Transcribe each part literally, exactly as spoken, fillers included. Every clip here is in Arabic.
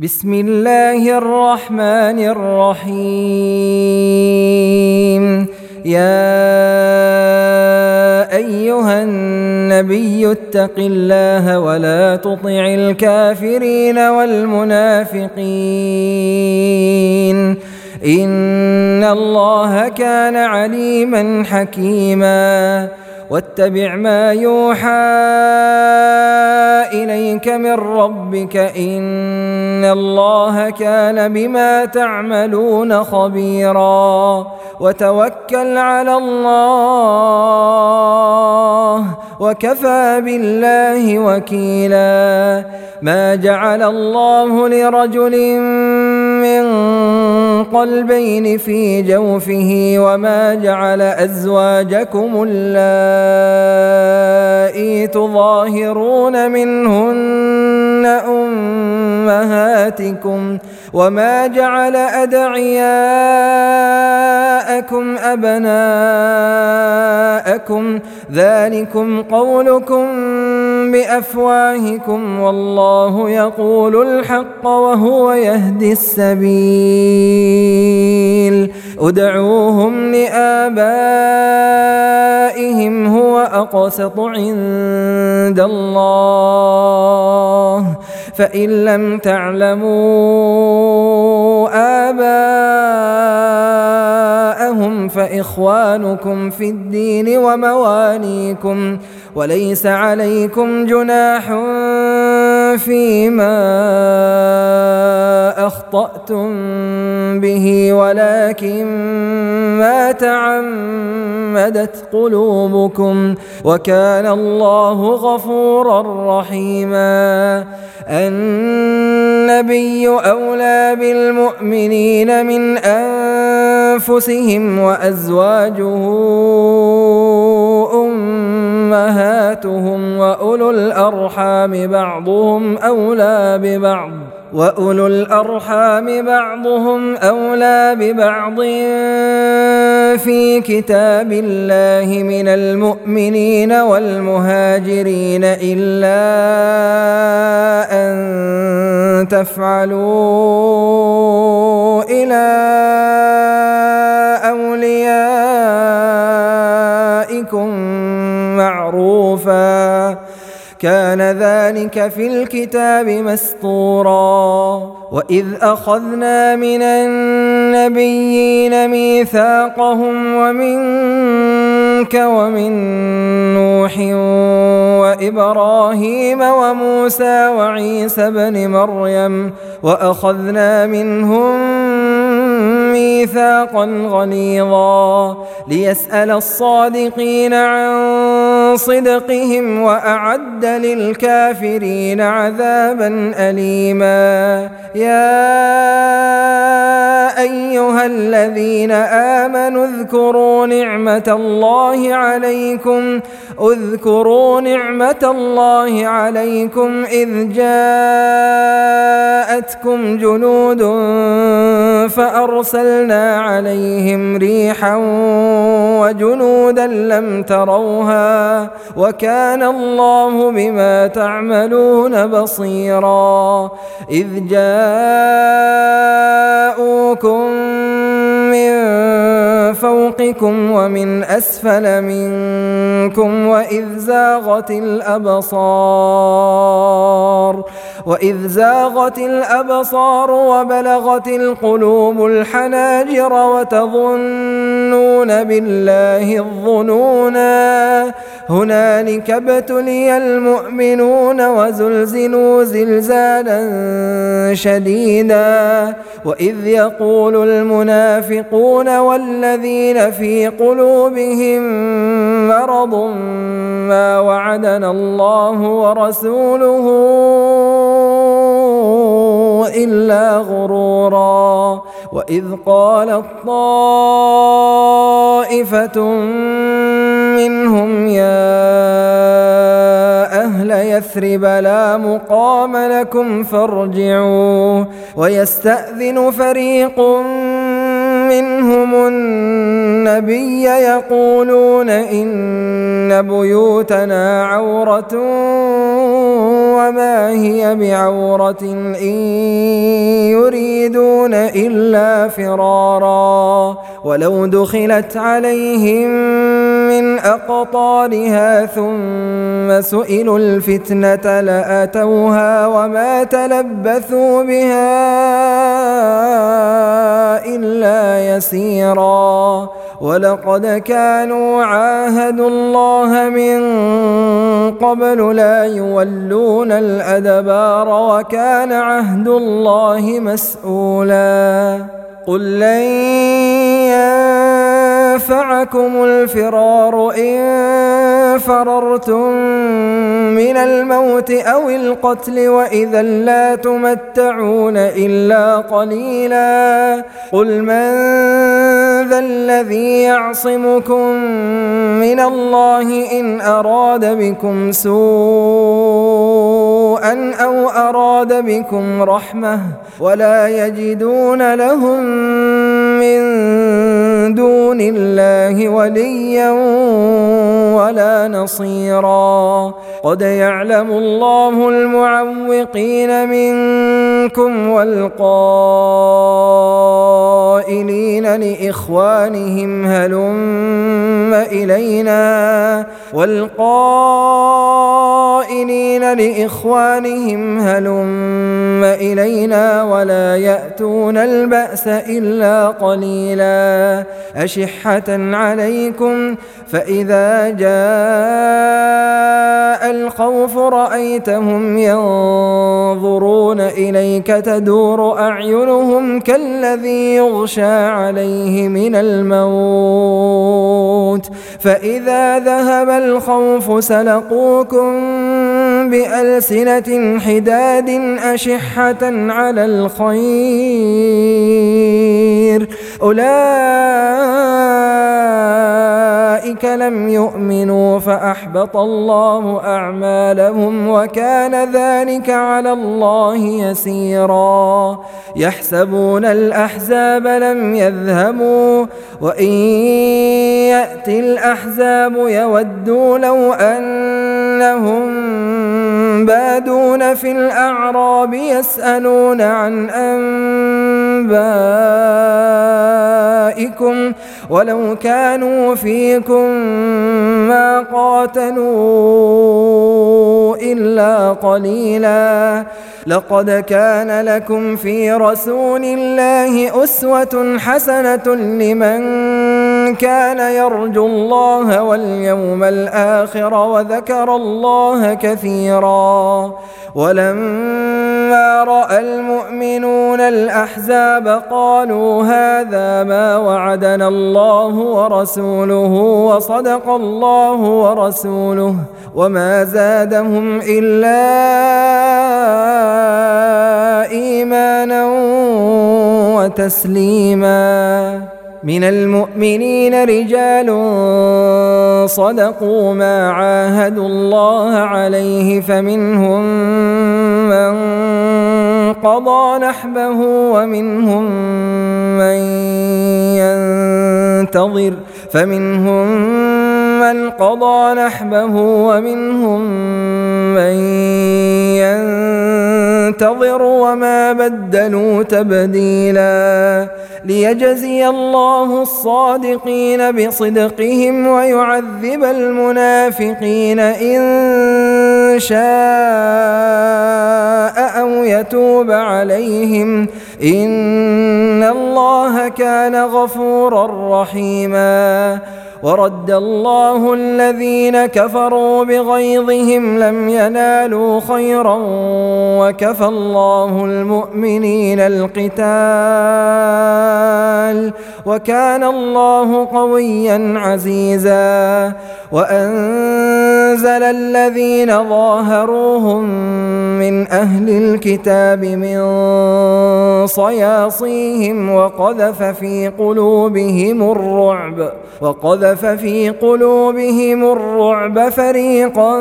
بسم الله الرحمن الرحيم. يا أيها النبي اتق الله ولا تطع الكافرين والمنافقين إن الله كان عليما حكيما. واتبع ما يوحى إليك من ربك إن الله كان بما تعملون خبيرا. وتوكل على الله وكفى بالله وكيلا. ما جعل الله لرجل من قلبين في جوفه وما جعل أزواجكم اللائي تظاهرون منهن أمهاتكم وما جعل أدعياءكم أبناءكم ذلكم قولكم بأفواهكم والله يقول الحق وهو يهدي السبيل. ادعوهم لآبائهم هو أقسط عند الله فإن لم تعلموا آباءهم فإخوانكم في الدين ومواليكم وليس عليكم جناح فيما أخطأتم به ولكن ما تعمدت قلوبكم وكان الله غفورا رحيما. النبي أولى بالمؤمنين من أنفسهم وأزواجه أمهاتهم وأولو الأرحام بعضهم أولى ببعض وأولو الأرحام بعضهم أولى ببعض في كتاب الله من المؤمنين والمهاجرين إلا أن تفعلوا إلى أوليائكم معروفا كان ذلك في الكتاب مسطورا. وإذ أخذنا من النبيين ميثاقهم ومنك ومن نوح وإبراهيم وموسى وعيسى بن مريم وأخذنا منهم ميثاقا غليظا ليسأل الصادقين عن صدقهم وأعد للكافرين عذابا أليما. يا أيها الذين آمنوا اذكروا نعمة الله عليكم اذكروا نعمة الله عليكم إذ جاءتكم جنود فأرسلنا عليهم ريحا وجنودا لم تروها وكان الله بما تعملون بصيرا. إذ جاءوكم من فوقكم ومن أسفل منكم وإذ زاغت الأبصار وإذ زاغت الأبصار وبلغت القلوب الحناجر وتظنون بالله الظنونا هنالك ابتلي المؤمنون وزلزلوا زلزالا شديدا. وإذ يقول المنافقون والذين في قلوبهم مرض ما وعدنا الله ورسوله إلا غرورا. وإذ قالت طائفة منهم يا أهل يثرب لا مقام لكم فارجعوا ويستأذن فريق منهم النبي يقولون إن بيوتنا عورة وما هي بعورة إن يريدون إلا فرارا ولو دخلت عليهم من أقطارها ثم سئلوا الفتنة لأتوها وما تلبثوا بها إلا يسيرا ولقد كانوا عاهدوا الله من قبل لا يولون الأدبار وكان عهد الله مسؤولا قل لن ينفعكم الفرار إن فررتم من الموت أو القتل وإذا لا تمتعون إلا قليلا قل من ذا الذي يعصمكم من الله إن أراد بكم سوءا أو أراد بكم رحمة ولا يجدون لهم من دون الله وليا ولا نصيرا قد يعلم الله المعوقين منكم والقائلين لإخوانهم هلم إلينا والقائلين لإخوانهم هلم إلينا ولا يأتون البأس إلا قليلا أشحة عليكم فإذا جاء الخوف رأيتهم ينظرون إليك تدور أعينهم كالذي يغشى عليه من الموت فإذا ذهب الخوف سلقوكم بألسنة حداد أشحة على الخير أولئك لم يؤمنوا فأحبط الله أعمالهم وكان ذلك على الله يسيرا يحسبون الأحزاب لم يذهبوا وإن يأتي الأحزاب يودوا لو أنهم بادون في الأعراب يسألون عن أنبائكم ولو كانوا فيكم ما قاتلوا إلا قليلا لقد كان لكم في رسول الله أسوة حسنة لمن كان يرجو الله واليوم الآخر وذكر الله كثيرا ولما رأى المؤمنون الأحزاب قالوا هذا ما وعدنا الله ورسوله وصدق الله ورسوله وما زادهم إلا إيمانا وتسليما من المؤمنين رجال صدقوا ما عاهدوا الله عليه فمنهم من قضى نحبه ومنهم من ينتظر فمنهم من قضى نحبه ومنهم من ينتظر وما بدلوا تبديلا ليجزي الله الصادقين بصدقهم ويعذب المنافقين إن شاء أو يتوب عليهم إن الله كان غفورا رحيما ورد الله الذين كفروا بغيظهم لم ينالوا خيرا وكفى الله المؤمنين القتال وكان الله قويا عزيزا وأنزل الذين ظاهروهم من أهل الكتاب من صياصيهم وقذف في قلوبهم الرعب وقذف في قلوبهم الرعب فريقا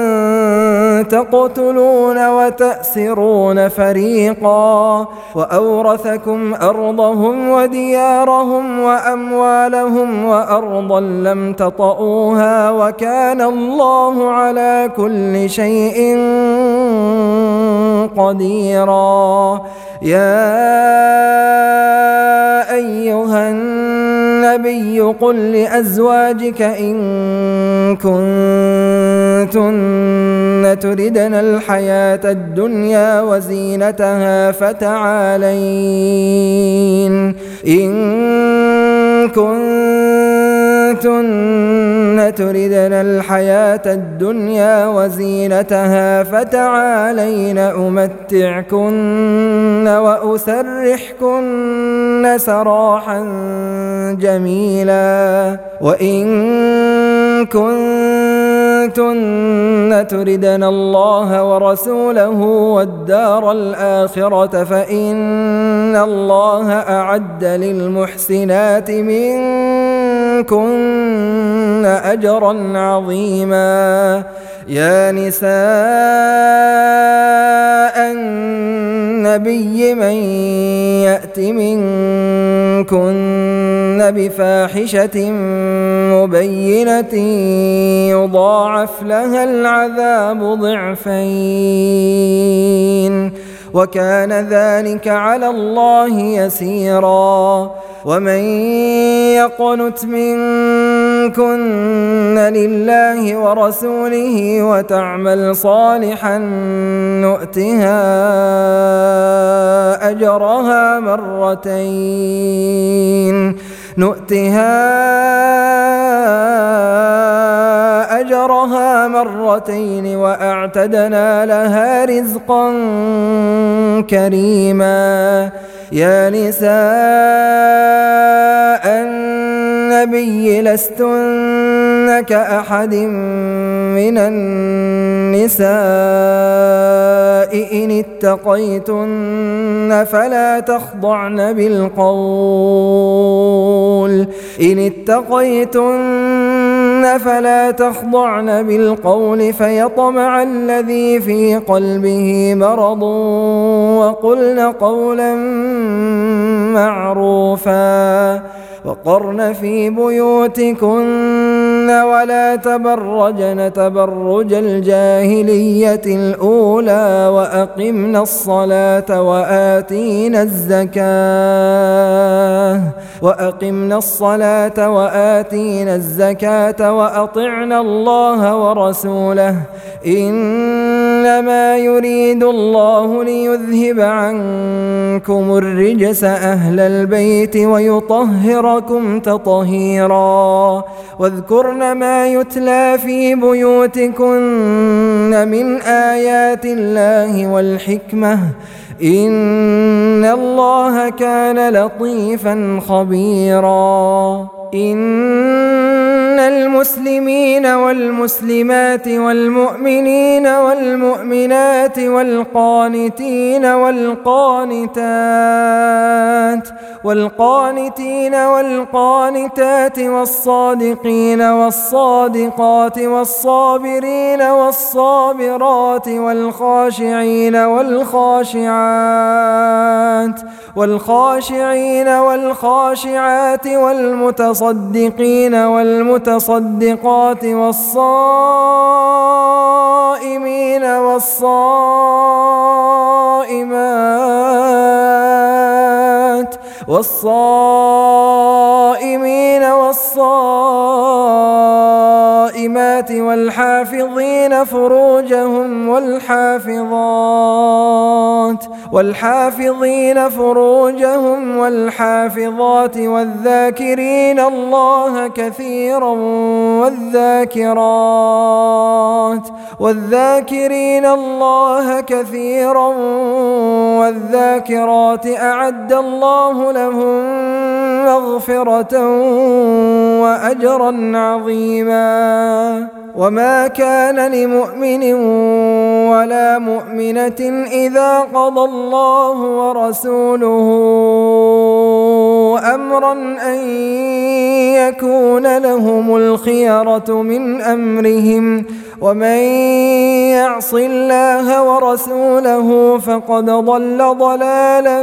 تقتلون وتأسرون فريقا وأورثكم أرضهم وديارهم وأموالهم وأرضا لم تطئوها وكان الله على كل شيء قديرا يا قل لأزواجك إن كنتن تردن الحياة الدنيا وزينتها فتعالين إن كنتن تردن الحياة الدنيا وزينتها فتعالين أمتعكن وأسرحكن سراحا جميلا وإن كنتن تردن الله ورسوله والدار الآخرة فإن الله أعد للمحسنات منكن أجرا عظيما يا نساء النبي من يأت منكن بفاحشة مبينة يضاعف لها العذاب ضعفين وكان ذلك على الله يسيرا ومن يقنت منكن لله ورسوله وتعمل صالحا نؤتها أجرها مرتين نؤتها أجرها مرتين وأعتدنا لها رزقا كريما يا نساء النبي لستن كأحد من النساء إن اتقيتن فلا تخضعن بالقول إن اتقيتن فلا تخضعن بالقول فيطمع الذي في قلبه مرض وقلن قولا معروفا وقرن في بيوتكن ولا تبرجن تبرج الجاهلية الأولى وأقمن الصلاة وآتينا الزكاة وأقمنا الصلاة وآتينا الزكاة وأطعنا الله ورسوله إنما يريد الله ليذهب عنكم الرجس أهل البيت ويطهركم تطهيرا واذكرن ما يتلى في بيوتكن من آيات الله والحكمة إن الله كان لطيفا خبيرا إن المسلمين والمسلمات والمؤمنين والمؤمنات والقانتين والقانتات والقانتين والقانتات والصادقين والصادقات والصابرين والصابرات والخاشعين والخاشعات والخاشعين والخاشعات والمتصدقين والمتصدقات والصائمين والصائمات والصائمين والصائمات والحافظين فروجهم والحافظات والحافظين فروجهم والحافظات والذاكرين الله كثيرا والذاكرات والذاكرين الله كثيرا والذاكرات أعد الله لهم مغفرة وأجرا عظيما وما كان لمؤمن ولا مؤمنة إذا قضى الله ورسوله أمرا أن يكون لهم الخيرة من أمرهم ومن يعص الله ورسوله فقد ضل ضلالا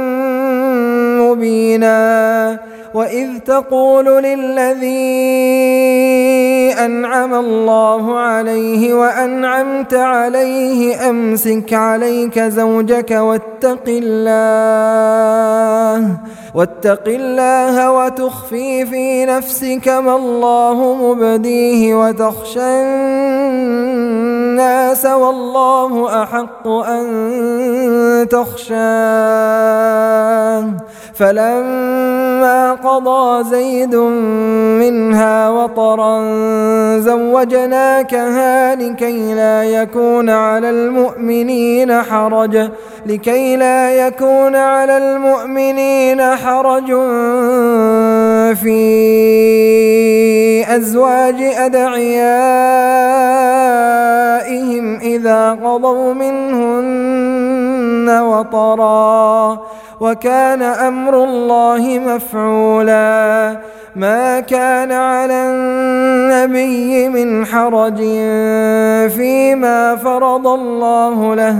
مبينا وإذ تقول للذي أنعم الله عليه وأنعمت عليه أمسك عليك زوجك واتق الله واتق الله وتخفي في نفسك ما الله مبديه وتخشى الناس والله أحق أن تخشاه. فلما قضى زيد منها وطرا زوجناكها لكي لا يكون على المؤمنين حرج لكي لا يكون على المؤمنين حرج في أزواج أدعيائهم إذا قضوا منهن وطرا وكان أمر الله مفعولا. ما كان على النبي من حرج فيما فرض الله له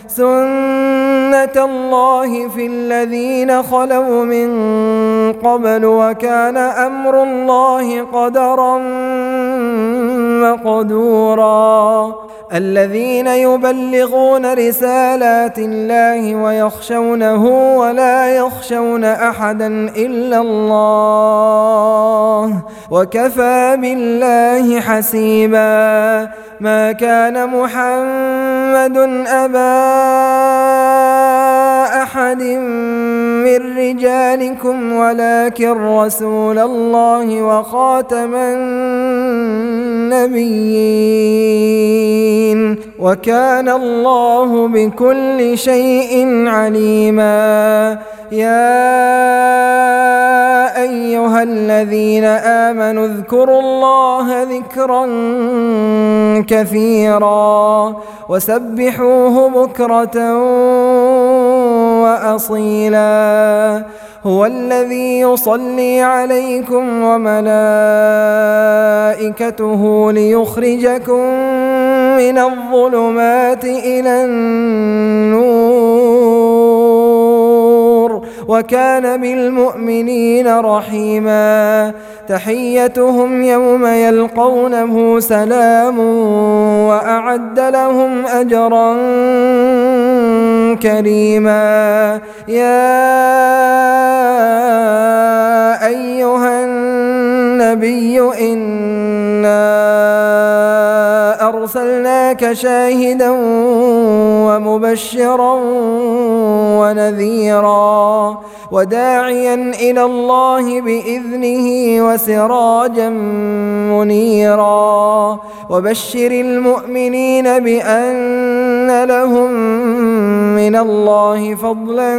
سنة الله في الذين خلوا من قبل وكان أمر الله قدرا مقدورا. الذين يبلغون رسالات الله ويخشونه ولا يخشون أحدا إلا الله وكفى بالله حسيبا. ما كان محمد أبا أحد من رجالكم ولكن رسول الله وخاتم النبيين وكان الله بكل شيء عليما. يا أيها الذين آمنوا اذكروا الله ذكرا كثيرا وسبحوه بكرة وأصيلا. هو الذي يصلي عليكم وملائكته ليخرجكم من الظلمات إلى النور وكان بالمؤمنين رحيما. تحيتهم يوم يلقونه سلام وأعد لهم أجرا كريما. يا أيها النبي إنا أرسلناك شاهدا ومبشرا ونذيرا وداعيا إلى الله بإذنه وسراجا منيرا. وبشر المؤمنين بأن لهم من الله فضلا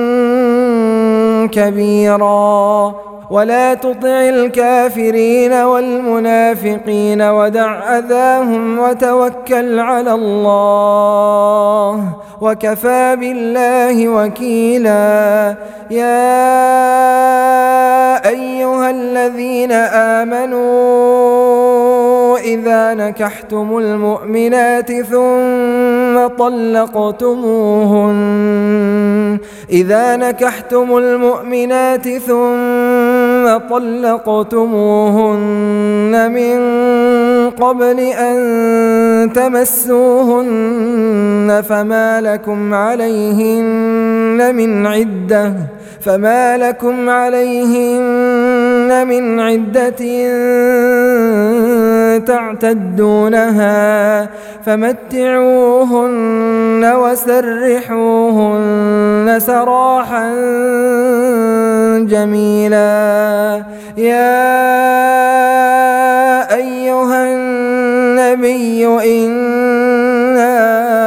كبيرا. ولا تطع الكافرين والمنافقين ودع أذاهم وتوكل على الله وكفى بالله وكيلا. يا أيها الذين آمنوا إذا نكحتم المؤمنات ثم طلقتموهن إذا نكحتم المؤمنات ثم طلقتموهن من قبل أن تمسوهن فما لكم عليهن من عدة فما لكم عليهن من عدة تعتدونها فمتعوهن وسرحوهن سراحا جميلا. يا أيها النبي إنا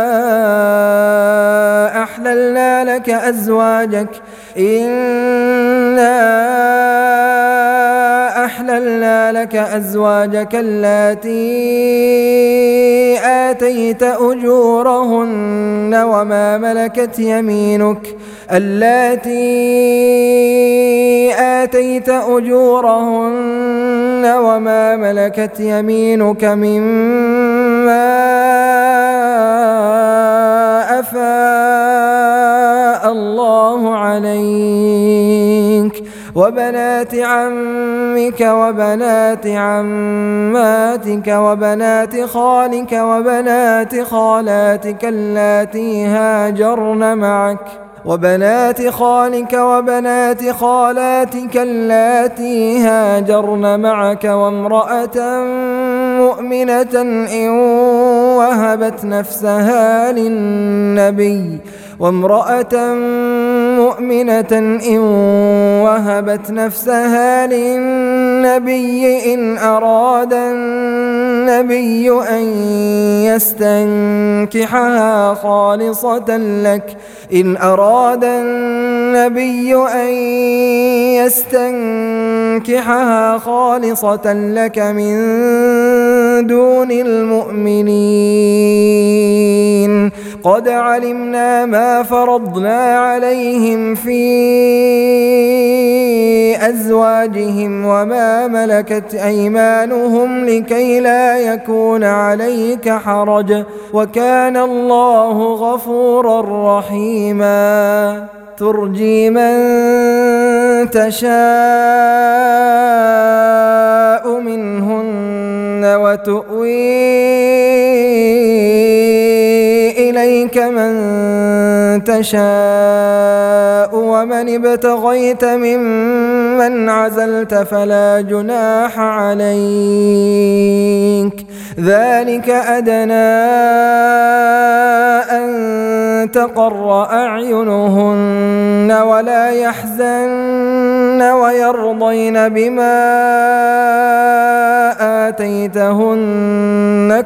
أحللنا لك أزواجك إنا أحللنا لك أزواجك اللاتي آتيت أجورهن وما ملكت يمينك اللاتي آتيت أجورهن وما ملكت يمينك مما أفاء الله عليك وبنات عمك وبنات عماتك وبنات خالك وبنات خالاتك اللاتي هاجرن معك وبنات خالك وبنات خالاتك اللاتي هاجرن معك وامرأة مؤمنة إن وهبت نفسها للنبي وامرأة مؤمنة إن وهبت نفسها للنبي إن أراد النبي أن يستنكحها خالصة لك إن أراد النبي أن يستنكحها خالصة لك من دون المؤمنين قد علمنا ما فرضنا عليهم في أزواجهم وما ملكت أيمانهم لكي لا يكون عليك حرج وكان الله غفورا رحيما ترجي من تشاء منهن وتؤوي إليك من تشاء ومن ابتغيت ممن عزلت فلا جناح عليك ذلك أدنى أن تقر أعينهن ولا يحزن ويرضين بما آتيتهن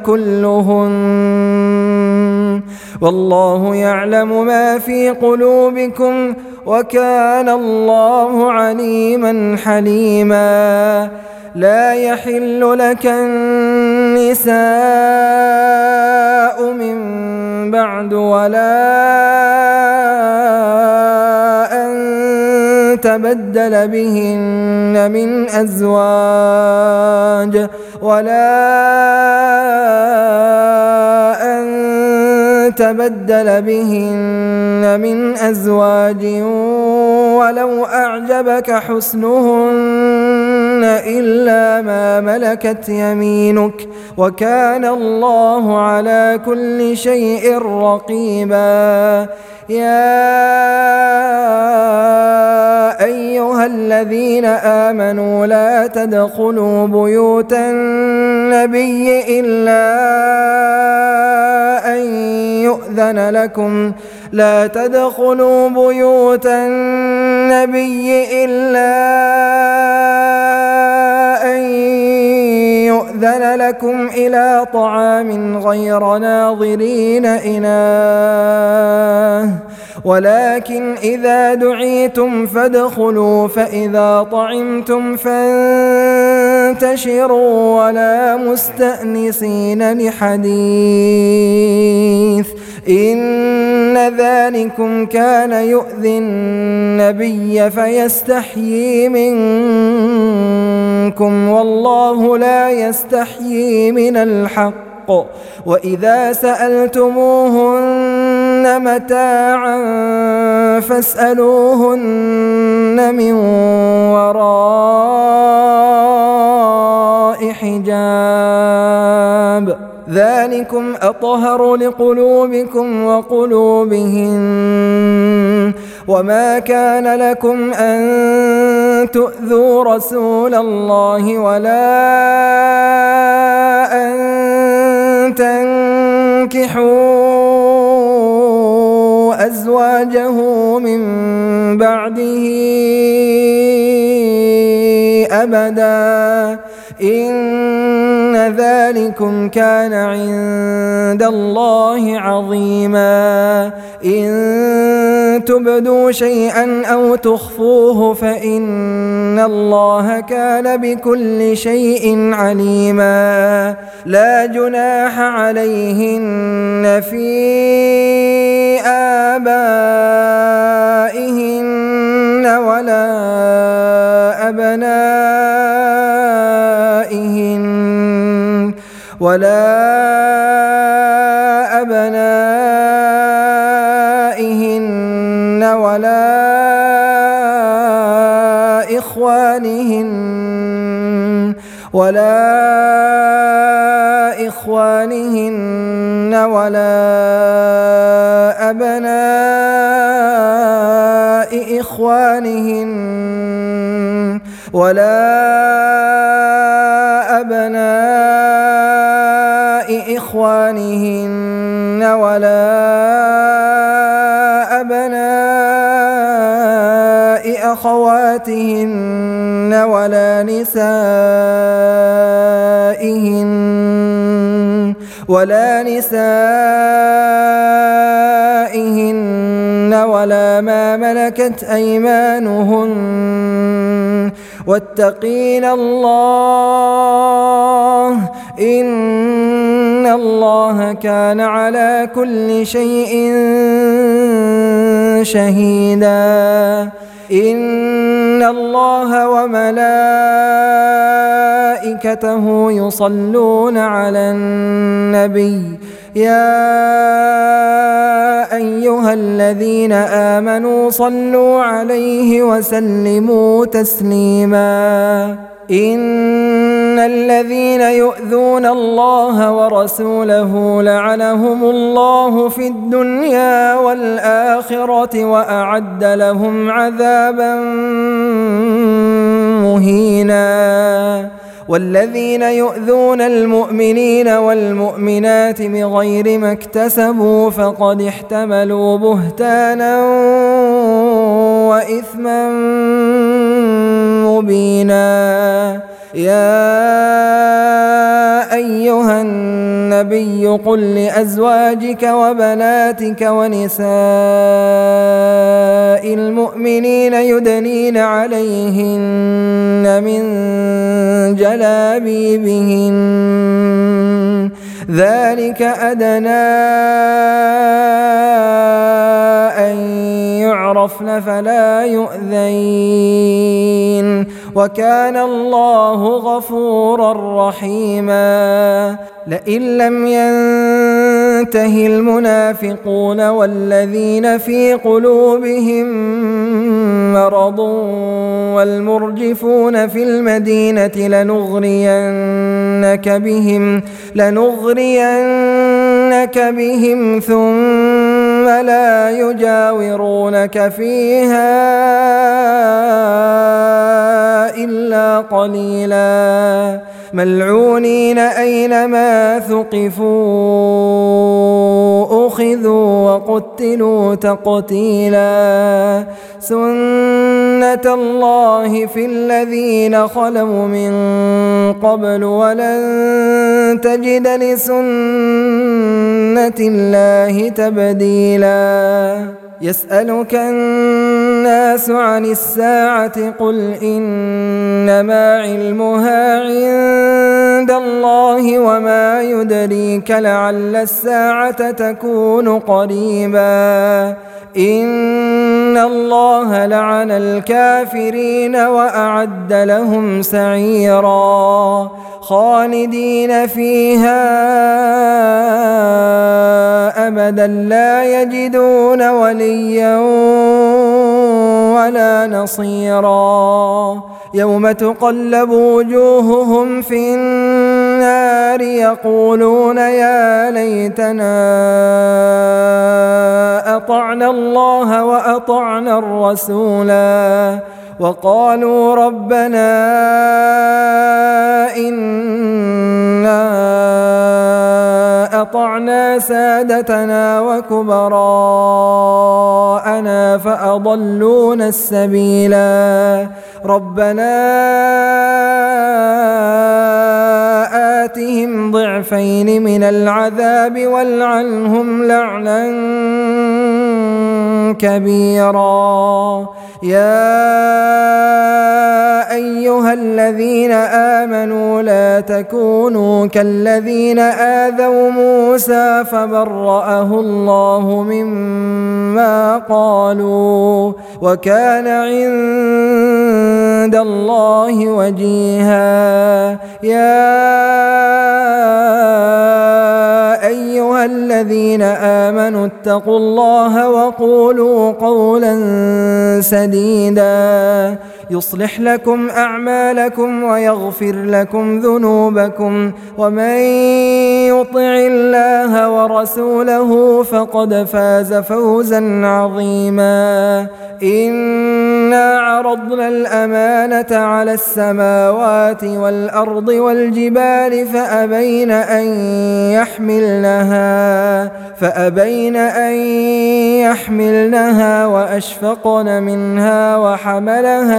كلهن والله يعلم ما في قلوبكم وكان الله عليما حليما لا يحل لك النساء من بعد ولا أن تبدل بهن من أزواج ولا أن تبدل بهن من أزواج ولو أعجبك حسنهن إلا ما ملكت يمينك وكان الله على كل شيء رقيبا يا أيها الذين آمنوا لا تدخلوا بيوت النبي إلا أن يؤذن لكم لا تدخلوا بيوت النبي إلا أن يؤذن لكم إلى طعام غير ناظرين إناه ولكن إذا دعيتم فادخلوا فإذا طعمتم فانتشروا ولا مستأنسين لحديث إن ذلكم كان يؤذي النبي فيستحيي منكم والله لا يستحيي من الحق وإذا سألتموهن متاعا فاسألوهن من وراء حجاب ذلكم أطهر لقلوبكم وقلوبهن وما كان لكم أن تؤذوا رسول الله ولا أن تنكحوا أزواجه من بعده أبدا إن ذلكم كان عند الله عظيما إن تبدوا شيئا أو تخفوه فإن الله كان بكل شيء عليما لا جناح عليهن في آبائهن ولا أبنائهن ولا أبنائهن ولا إخوانهن ولا إخوانهن ولا أبناء إخوانهن ولا أبناء إخوانهن ولا أبناء أخواتهن ولا نسائهن ولا نسائهن ولا ما ملكت أيمانهن واتقين الله إن الله كان على كل شيء شهيدا. إن الله وملائكته يصلون على النبي يا أيها الذين آمنوا صلوا عليه وسلموا تسليما. إن الذين يؤذون الله ورسوله لعنهم الله في الدنيا والآخرة وأعد لهم عذابا مهينا. والذين يؤذون المؤمنين والمؤمنات بغير ما اكتسبوا فقد احتملوا بهتانا وإثما مبينا. يا أيها النبي قل لأزواجك وبناتك ونساء المؤمنين يدنين عليهن من جلابيبهن ذلك أدنى أن يعرفن فلا يؤذين وكان الله غفورا رحيما. لئن لم ينته المنافقون والذين في قلوبهم مرض والمرجفون في المدينة لنغرينك بهم لنغرينك بهم ثم لا يجاورونك فيها إلا قليلا ملعونين أينما ثقفوا أخذوا وقتلوا تقتيلا. سنة الله في الذين خلوا من قبل ولن تجد لسنة الله تبديلا. يسألك الناس عن الساعة قل إنما علمها عند الله وما يدريك لعل الساعة تكون قريبا. إن الله لعن الكافرين وأعد لهم سعيرا خالدين فيها أبدا لا يجدون وليا ولا نصيرا. يوم تقلب وجوههم في النار يقولون يا ليتنا أطعنا الله وأطعنا الرسولا وقالوا ربنا إنا أطعنا سادتنا وكبراءنا فأضلونا السبيلا. ربنا آتهم ضعفين من العذاب والعنهم لعنا كبيرا. يا أيها الذين آمنوا لا تكونوا كالذين آذوا موسى فبرأه الله مما قالوا وكان عند الله وجيها. يا أيها الذين الذين آمنوا اتقوا الله وقولوا قولا سديدا يصلح لكم أعمالكم ويغفر لكم ذنوبكم ومن يطع الله ورسوله فقد فاز فوزا عظيما. إنا عرضنا الأمانة على السماوات والأرض والجبال فأبين أن يحملنها فأبين أن يحملنها وأشفقن منها وحملها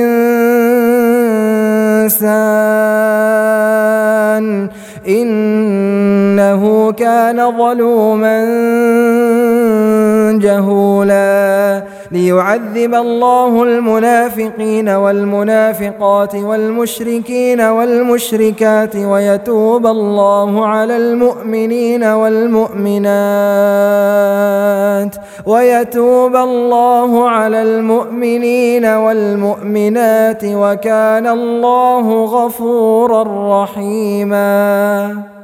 الإنسان إنه كان ظلوما جهولا. ليعذب الله المنافقين والمنافقات والمشركين والمشركات ويتوب الله على المؤمنين والمؤمنات ويتوب الله على المؤمنين والمؤمنات وكان الله غفورا رحيما.